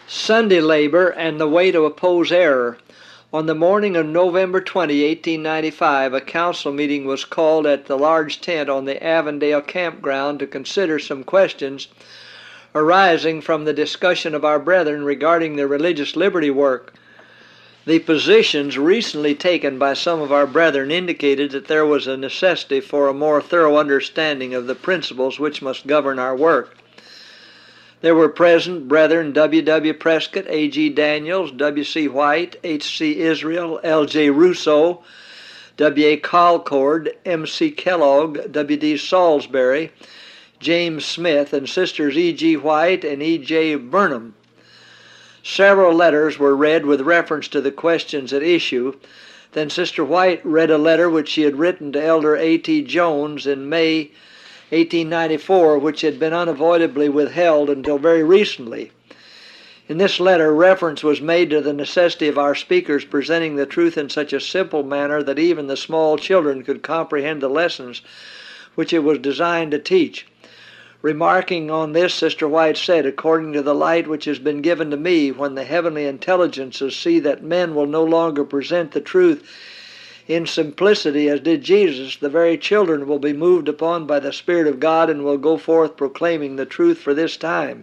Sunday labor and the way to oppose error. On the morning of November 20, 1895, a council meeting was called at the large tent on the Avondale campground to consider some questions arising from the discussion of our brethren regarding the religious liberty work. The positions recently taken by some of our brethren indicated that there was a necessity for a more thorough understanding of the principles which must govern our work. There were present brethren W. W. Prescott, A. G. Daniels, W. C. White, H. C. Israel, L. J. Russo, W. A. Colcord, M. C. Kellogg, W. D. Salisbury, James Smith, and Sisters E. G. White and E. J. Burnham. Several letters were read with reference to the questions at issue. Then Sister White read a letter which she had written to Elder A. T. Jones in May 1894, which had been unavoidably withheld until very recently. In this letter, reference was made to the necessity of our speakers presenting the truth in such a simple manner that even the small children could comprehend the lessons which it was designed to teach. Remarking on this, Sister White said, "According to the light which has been given to me, when the heavenly intelligences see that men will no longer present the truth in simplicity as did Jesus, the very children will be moved upon by the Spirit of God and will go forth proclaiming the truth for this time."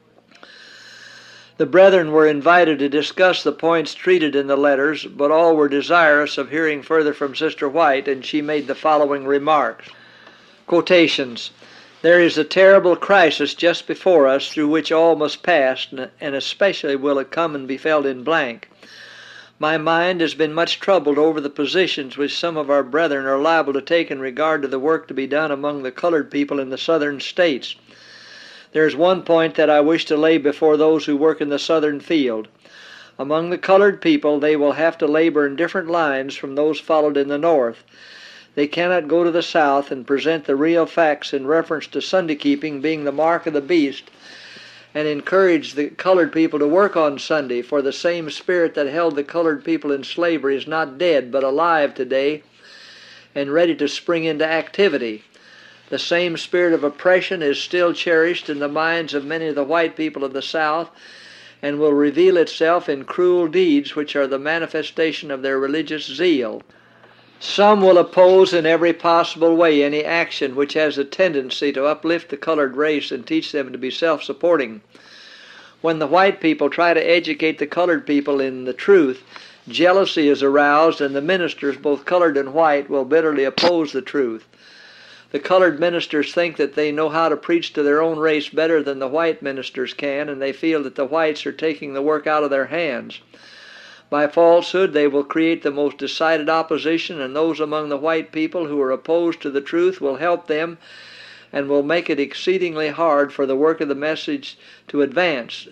The brethren were invited to discuss the points treated in the letters, but all were desirous of hearing further from Sister White, and she made the following remarks. Quotations. "There is a terrible crisis just before us through which all must pass, and especially will it come and be felt in blank. My mind has been much troubled over the positions which some of our brethren are liable to take in regard to the work to be done among the colored people in the southern states. There is one point that I wish to lay before those who work in the southern field. Among the colored people, they will have to labor in different lines from those followed in the north. They cannot go to the south and present the real facts in reference to Sunday keeping being the mark of the beast, and encourage the colored people to work on Sunday, for the same spirit that held the colored people in slavery is not dead but alive today and ready to spring into activity. The same spirit of oppression is still cherished in the minds of many of the white people of the South and will reveal itself in cruel deeds which are the manifestation of their religious zeal. Some will oppose in every possible way any action which has a tendency to uplift the colored race and teach them to be self-supporting. When the white people try to educate the colored people in the truth, jealousy is aroused, and the ministers, both colored and white, will bitterly oppose the truth. The colored ministers think that they know how to preach to their own race better than the white ministers can, and they feel that the whites are taking the work out of their hands. By falsehood, they will create the most decided opposition, and those among the white people who are opposed to the truth will help them and will make it exceedingly hard for the work of the message to advance.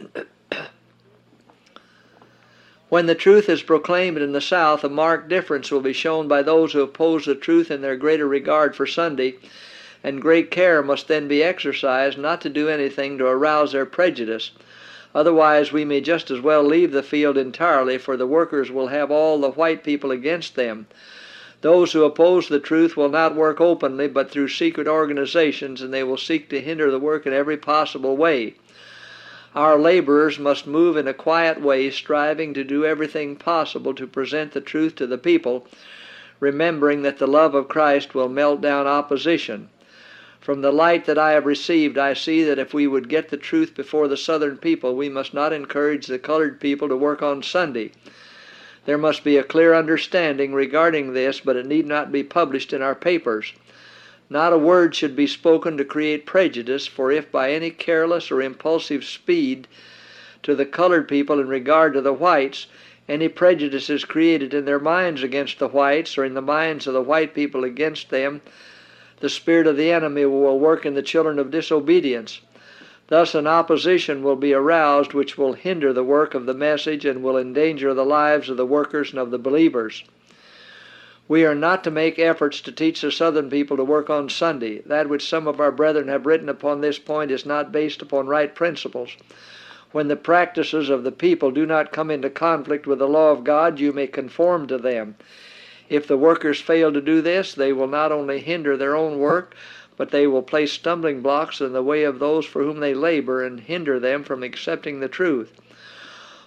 When the truth is proclaimed in the South, a marked difference will be shown by those who oppose the truth in their greater regard for Sunday, and great care must then be exercised not to do anything to arouse their prejudice. Otherwise, we may just as well leave the field entirely, for the workers will have all the white people against them. Those who oppose the truth will not work openly, but through secret organizations, and they will seek to hinder the work in every possible way. Our laborers must move in a quiet way, striving to do everything possible to present the truth to the people, remembering that the love of Christ will melt down opposition. From the light that I have received, I see that if we would get the truth before the southern people, we must not encourage the colored people to work on Sunday. There must be a clear understanding regarding this, but it need not be published in our papers. Not a word should be spoken to create prejudice, for if by any careless or impulsive speed to the colored people in regard to the whites, any prejudice is created in their minds against the whites, or in the minds of the white people against them, the spirit of the enemy will work in the children of disobedience. Thus an opposition will be aroused which will hinder the work of the message and will endanger the lives of the workers and of the believers. We are not to make efforts to teach the southern people to work on Sunday. That which some of our brethren have written upon this point is not based upon right principles. When the practices of the people do not come into conflict with the law of God, you may conform to them. If the workers fail to do this, they will not only hinder their own work, but they will place stumbling blocks in the way of those for whom they labor and hinder them from accepting the truth.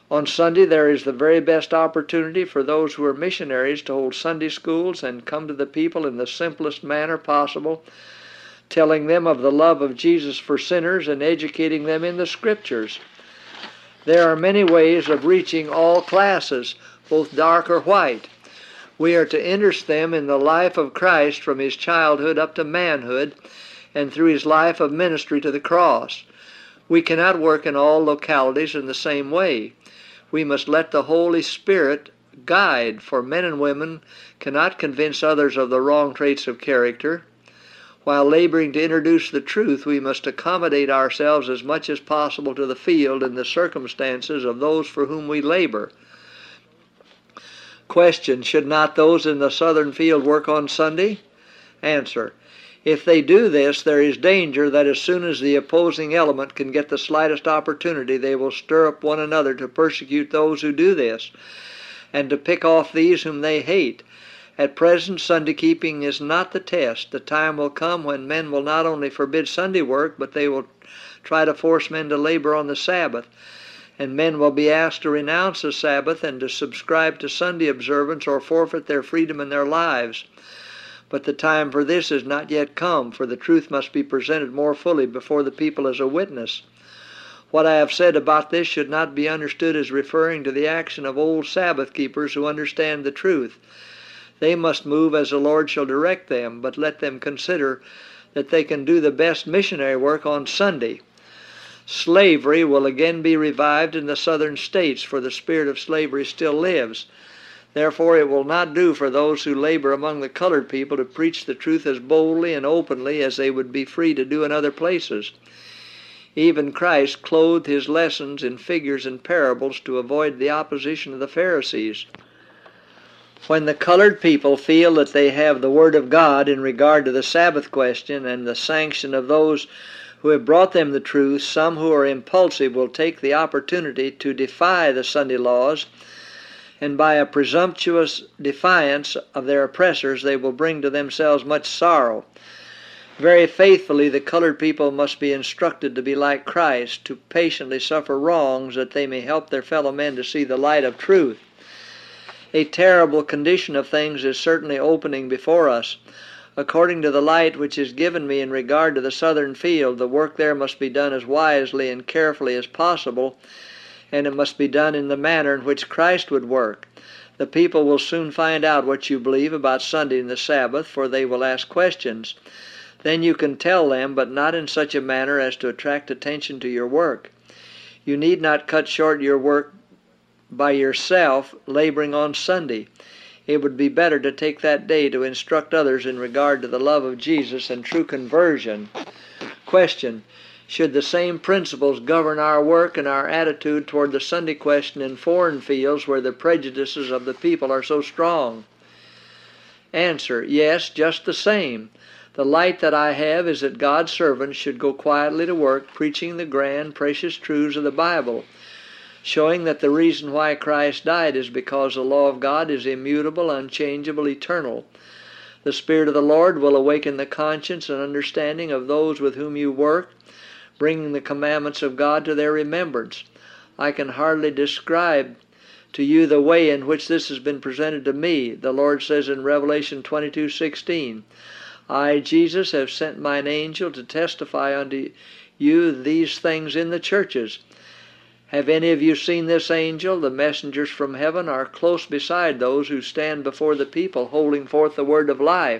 On Sunday there is the very best opportunity for those who are missionaries to hold Sunday schools and come to the people in the simplest manner possible, telling them of the love of Jesus for sinners and educating them in the Scriptures. There are many ways of reaching all classes, both dark or white. We are to interest them in the life of Christ from his childhood up to manhood and through his life of ministry to the cross. We cannot work in all localities in the same way. We must let the Holy Spirit guide, for men and women cannot convince others of the wrong traits of character. While laboring to introduce the truth, we must accommodate ourselves as much as possible to the field and the circumstances of those for whom we labor. Question: should not those in the southern field work on Sunday? Answer: if they do this, there is danger that as soon as the opposing element can get the slightest opportunity, they will stir up one another to persecute those who do this, and to pick off these whom they hate. At present, Sunday keeping is not the test. The time will come when men will not only forbid Sunday work, but they will try to force men to labor on the Sabbath, and men will be asked to renounce the Sabbath and to subscribe to Sunday observance or forfeit their freedom and their lives. But the time for this is not yet come, for the truth must be presented more fully before the people as a witness. What I have said about this should not be understood as referring to the action of old Sabbath keepers who understand the truth. They must move as the Lord shall direct them, but let them consider that they can do the best missionary work on Sunday. Slavery will again be revived in the southern states, for the spirit of slavery still lives. Therefore it will not do for those who labor among the colored people to preach the truth as boldly and openly as they would be free to do in other places. Even Christ clothed his lessons in figures and parables to avoid the opposition of the Pharisees. When the colored people feel that they have the Word of God in regard to the Sabbath question and the sanction of those who have brought them the truth, some who are impulsive will take the opportunity to defy the Sunday laws, and by a presumptuous defiance of their oppressors they will bring to themselves much sorrow. Very faithfully the colored people must be instructed to be like Christ, to patiently suffer wrongs that they may help their fellow men to see the light of truth. A terrible condition of things is certainly opening before us. According to the light which is given me in regard to the southern field, the work there must be done as wisely and carefully as possible, and it must be done in the manner in which Christ would work. The people will soon find out what you believe about Sunday and the Sabbath, for they will ask questions. Then you can tell them, but not in such a manner as to attract attention to your work. You need not cut short your work by yourself laboring on Sunday. It would be better to take that day to instruct others in regard to the love of Jesus and true conversion. Question: should the same principles govern our work and our attitude toward the Sunday question in foreign fields where the prejudices of the people are so strong? Answer: yes, just the same. The light that I have is that God's servants should go quietly to work preaching the grand, precious truths of the Bible, showing that the reason why Christ died is because the law of God is immutable, unchangeable, eternal. The Spirit of the Lord will awaken the conscience and understanding of those with whom you work, bringing the commandments of God to their remembrance. I can hardly describe to you the way in which this has been presented to me. The Lord says in Revelation 22:16, I, Jesus, have sent mine angel to testify unto you these things in the churches. Have any of you seen this angel? The messengers from heaven are close beside those who stand before the people holding forth the word of life.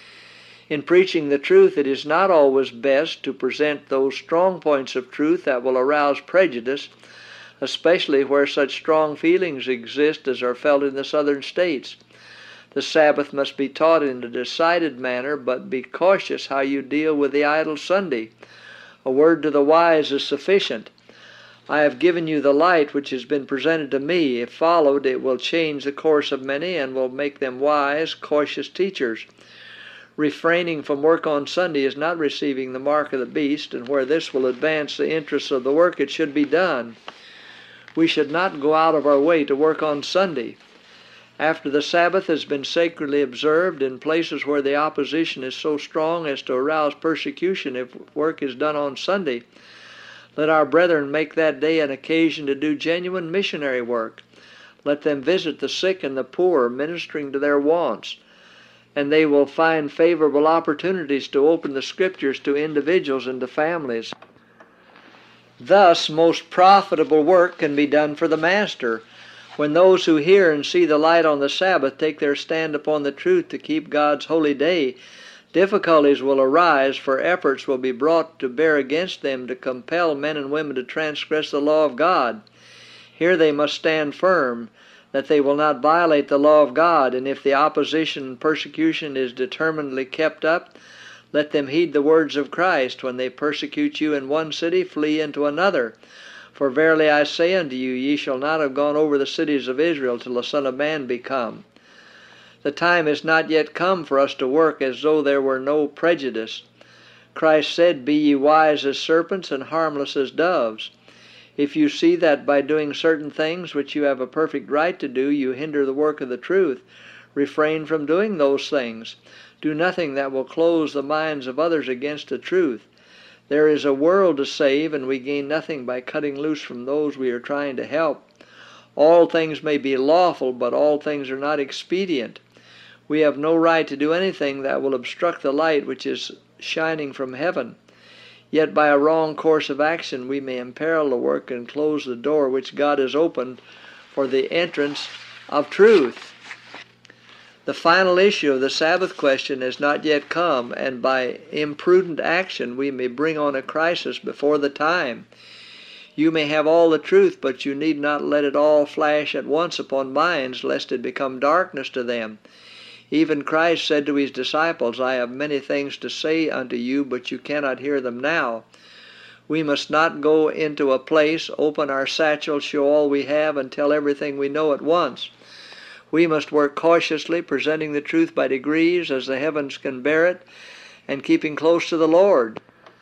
In preaching the truth, it is not always best to present those strong points of truth that will arouse prejudice, especially where such strong feelings exist as are felt in the southern states. The Sabbath must be taught in a decided manner, but be cautious how you deal with the idle Sunday. A word to the wise is sufficient. I have given you the light which has been presented to me. If followed, it will change the course of many and will make them wise, cautious teachers. Refraining from work on Sunday is not receiving the mark of the beast, and where this will advance the interests of the work, it should be done. We should not go out of our way to work on Sunday. After the Sabbath has been sacredly observed, in places where the opposition is so strong as to arouse persecution if work is done on Sunday, Let our brethren make that day an occasion to do genuine missionary work. Let them visit the sick and the poor, ministering to their wants, and they will find favorable opportunities to open the Scriptures to individuals and to families. Thus, most profitable work can be done for the Master. When those who hear and see the light on the Sabbath take their stand upon the truth to keep God's holy day, difficulties will arise, for efforts will be brought to bear against them to compel men and women to transgress the law of God. Here they must stand firm, that they will not violate the law of God, and if the opposition and persecution is determinedly kept up, let them heed the words of Christ. When they persecute you in one city, flee into another. For verily I say unto you, ye shall not have gone over the cities of Israel till the Son of Man be come. The time is not yet come for us to work as though there were no prejudice. Christ said, Be ye wise as serpents and harmless as doves. If you see that by doing certain things which you have a perfect right to do, you hinder the work of the truth, refrain from doing those things. Do nothing that will close the minds of others against the truth. There is a world to save, and we gain nothing by cutting loose from those we are trying to help. All things may be lawful, but all things are not expedient. We have no right to do anything that will obstruct the light which is shining from heaven. Yet by a wrong course of action we may imperil the work and close the door which God has opened for the entrance of truth. The final issue of the Sabbath question has not yet come, and by imprudent action we may bring on a crisis before the time. You may have all the truth, but you need not let it all flash at once upon minds, lest it become darkness to them. Even Christ said to his disciples, I have many things to say unto you, but you cannot hear them now. We must not go into a place, open our satchel, show all we have, and tell everything we know at once. We must work cautiously, presenting the truth by degrees as the heavens can bear it, and keeping close to the Lord.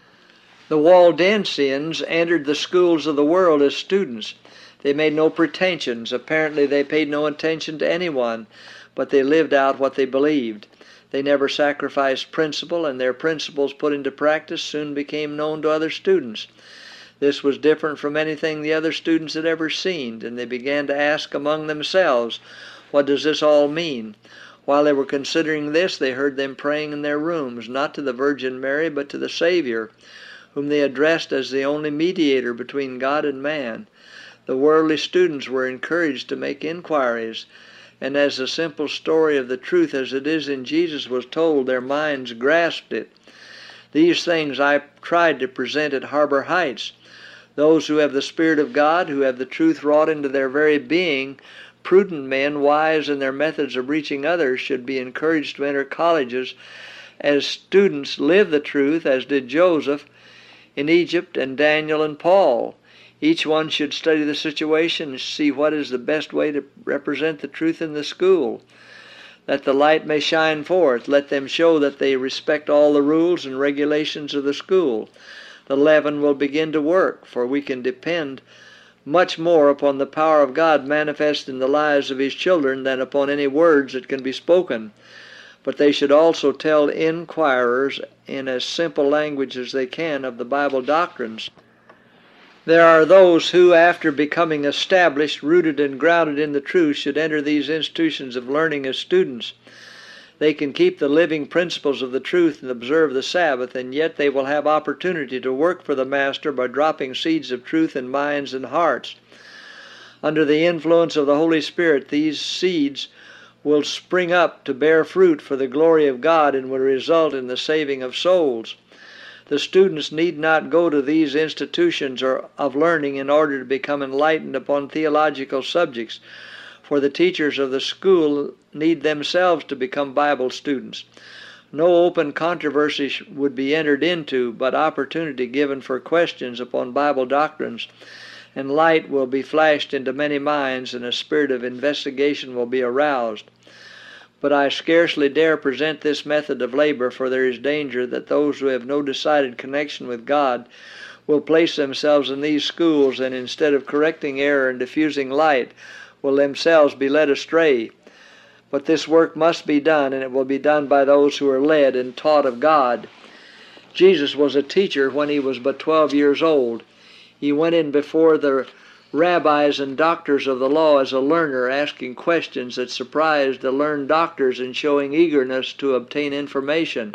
The Waldensians entered the schools of the world as students. They made no pretensions. Apparently they paid no attention to anyone, but they lived out what they believed. They never sacrificed principle, and their principles put into practice soon became known to other students. This was different from anything the other students had ever seen, and they began to ask among themselves, what does this all mean? While they were considering this, they heard them praying in their rooms, not to the Virgin Mary, but to the Savior, whom they addressed as the only mediator between God and man. The worldly students were encouraged to make inquiries, and as the simple story of the truth as it is in Jesus was told, their minds grasped it. These things I tried to present at Harbor Heights. Those who have the Spirit of God, who have the truth wrought into their very being, prudent men, wise in their methods of reaching others, should be encouraged to enter colleges as students live the truth, as did Joseph in Egypt and Daniel and Paul. Each one should study the situation and see what is the best way to represent the truth in the school, that the light may shine forth. Let them show that they respect all the rules and regulations of the school. The leaven will begin to work, for we can depend much more upon the power of God manifest in the lives of his children than upon any words that can be spoken. But they should also tell inquirers in as simple language as they can of the Bible doctrines. There are those who, after becoming established, rooted and grounded in the truth, should enter these institutions of learning as students. They can keep the living principles of the truth and observe the Sabbath, and yet they will have opportunity to work for the Master by dropping seeds of truth in minds and hearts. Under the influence of the Holy Spirit, these seeds will spring up to bear fruit for the glory of God and will result in the saving of souls. The students need not go to these institutions of learning in order to become enlightened upon theological subjects, for the teachers of the school need themselves to become Bible students. No open controversy would be entered into, but opportunity given for questions upon Bible doctrines, and light will be flashed into many minds, and a spirit of investigation will be aroused. But I scarcely dare present this method of labor, for there is danger that those who have no decided connection with God will place themselves in these schools, and instead of correcting error and diffusing light, will themselves be led astray. But this work must be done, and it will be done by those who are led and taught of God. Jesus was a teacher when he was but 12 years old. He went in before the rabbis and doctors of the law as a learner, asking questions that surprised the learned doctors and showing eagerness to obtain information.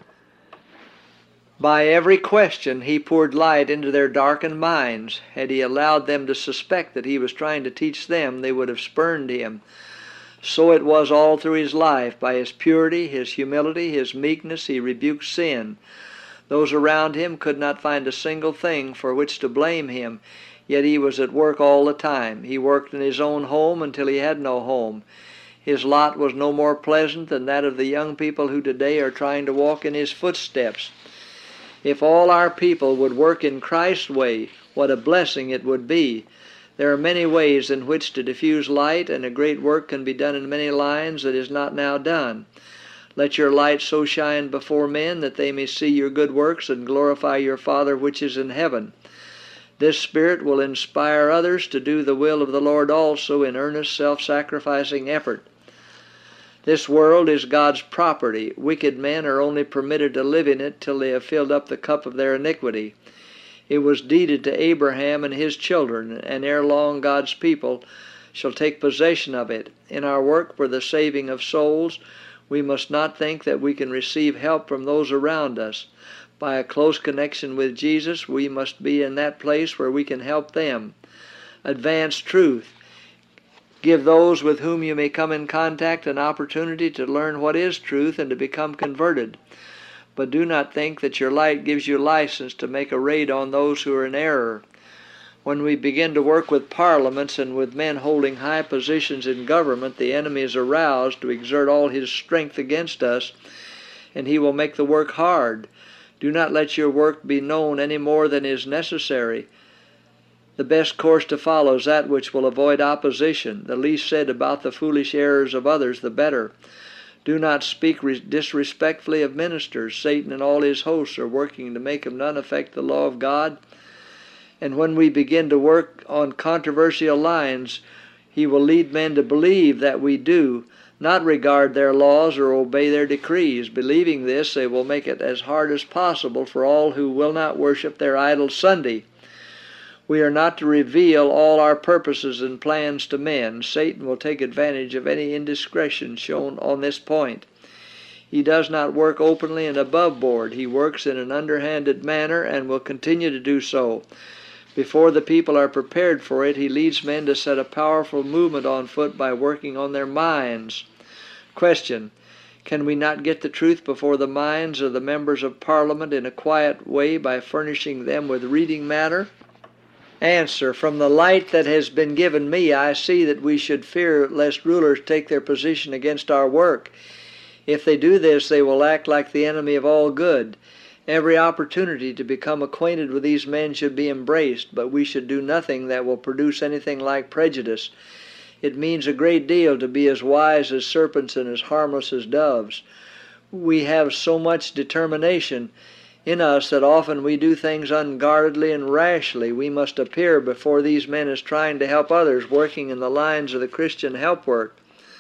By every question he poured light into their darkened minds. Had he allowed them to suspect that he was trying to teach them, they would have spurned him. So it was all through his life. By his purity, his humility, his meekness, he rebuked sin. Those around him could not find a single thing for which to blame him, yet he was at work all the time. He worked in his own home until he had no home. His lot was no more pleasant than that of the young people who today are trying to walk in his footsteps. If all our people would work in Christ's way, what a blessing it would be. There are many ways in which to diffuse light, and a great work can be done in many lines that is not now done. Let your light so shine before men that they may see your good works and glorify your Father which is in heaven. This Spirit will inspire others to do the will of the Lord also in earnest, self-sacrificing effort. This world is God's property. Wicked men are only permitted to live in it till they have filled up the cup of their iniquity. It was deeded to Abraham and his children, and ere long God's people shall take possession of it. In our work for the saving of souls, we must not think that we can receive help from those around us. By a close connection with Jesus, we must be in that place where we can help them. Advance truth. Give those with whom you may come in contact an opportunity to learn what is truth and to become converted. But do not think that your light gives you license to make a raid on those who are in error. When we begin to work with parliaments and with men holding high positions in government, the enemy is aroused to exert all his strength against us, and he will make the work hard. Do not let your work be known any more than is necessary. The best course to follow is that which will avoid opposition. The least said about the foolish errors of others, the better. Do not speak disrespectfully of ministers. Satan and all his hosts are working to make none affect the law of God. And when we begin to work on controversial lines, he will lead men to believe that we do not regard their laws or obey their decrees. Believing this, they will make it as hard as possible for all who will not worship their idol Sunday. We are not to reveal all our purposes and plans to men. Satan will take advantage of any indiscretion shown on this point. He does not work openly and above board. He works in an underhanded manner and will continue to do so. Before the people are prepared for it, he leads men to set a powerful movement on foot by working on their minds. Question: can we not get the truth before the minds of the members of Parliament in a quiet way by furnishing them with reading matter? Answer: from the light that has been given me, I see that we should fear lest rulers take their position against our work. If they do this, they will act like the enemy of all good. Every opportunity to become acquainted with these men should be embraced, but we should do nothing that will produce anything like prejudice. It means a great deal to be as wise as serpents and as harmless as doves. We have so much determination in us that often we do things unguardedly and rashly. We must appear before these men as trying to help others, working in the lines of the Christian help work.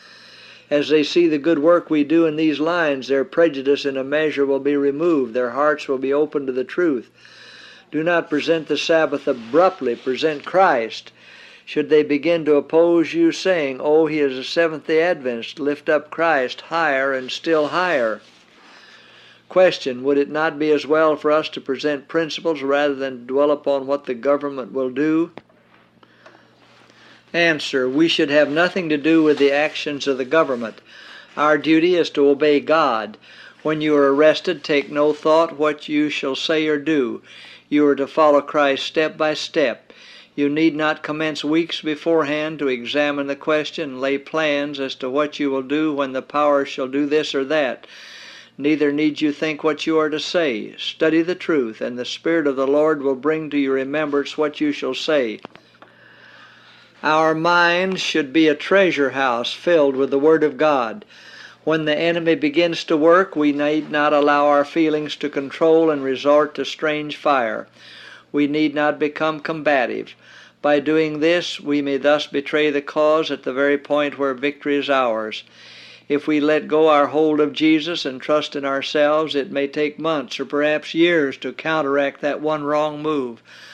As they see the good work we do in these lines, their prejudice in a measure will be removed. Their hearts will be open to the truth. Do not present the Sabbath abruptly. Present Christ. Should they begin to oppose you, saying, "Oh, he is a Seventh-day Adventist," lift up Christ higher and still higher. Question: would it not be as well for us to present principles rather than dwell upon what the government will do? Answer: we should have nothing to do with the actions of the government. Our duty is to obey God. When you are arrested, take no thought what you shall say or do. You are to follow Christ step by step. You need not commence weeks beforehand to examine the question and lay plans as to what you will do when the power shall do this or that. Neither need you think what you are to say. Study the truth, and the Spirit of the Lord will bring to your remembrance what you shall say. Our minds should be a treasure house filled with the Word of God. When the enemy begins to work, we need not allow our feelings to control and resort to strange fire. We need not become combative. By doing this, we may thus betray the cause at the very point where victory is ours. If we let go our hold of Jesus and trust in ourselves, it may take months or perhaps years to counteract that one wrong move.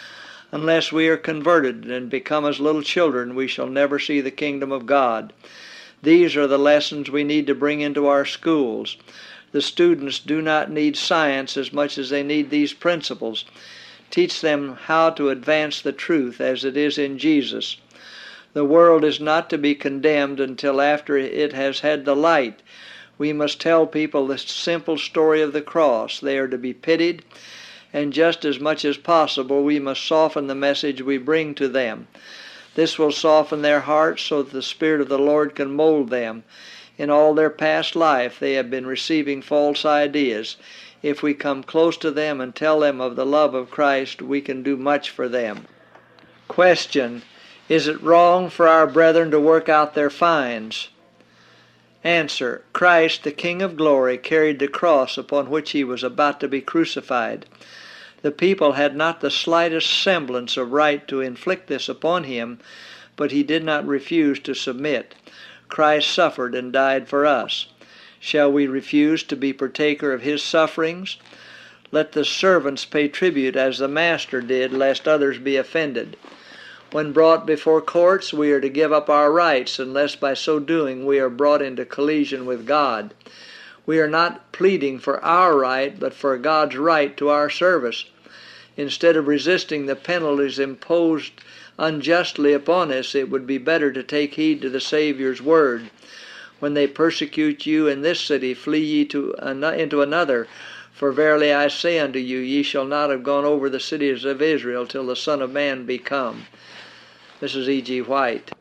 Unless we are converted and become as little children, we shall never see the kingdom of God. These are the lessons we need to bring into our schools. The students do not need science as much as they need these principles. Teach them how to advance the truth as it is in Jesus. The world is not to be condemned until after it has had the light. We must tell people the simple story of the cross. They are to be pitied, and just as much as possible we must soften the message we bring to them. This will soften their hearts so that the Spirit of the Lord can mold them. In all their past life they have been receiving false ideas. If we come close to them and tell them of the love of Christ, we can do much for them. Question: is it wrong for our brethren to work out their fines? Answer: Christ, the King of glory, carried the cross upon which he was about to be crucified. The people had not the slightest semblance of right to inflict this upon him, but he did not refuse to submit. Christ suffered and died for us. Shall we refuse to be partaker of his sufferings? Let the servants pay tribute as the master did, lest others be offended. When brought before courts, we are to give up our rights, unless by so doing we are brought into collision with God. We are not pleading for our right, but for God's right to our service. Instead of resisting the penalties imposed unjustly upon us, it would be better to take heed to the Savior's word. When they persecute you in this city, flee ye into another. For verily I say unto you, ye shall not have gone over the cities of Israel till the Son of Man be come. This is E.G. White.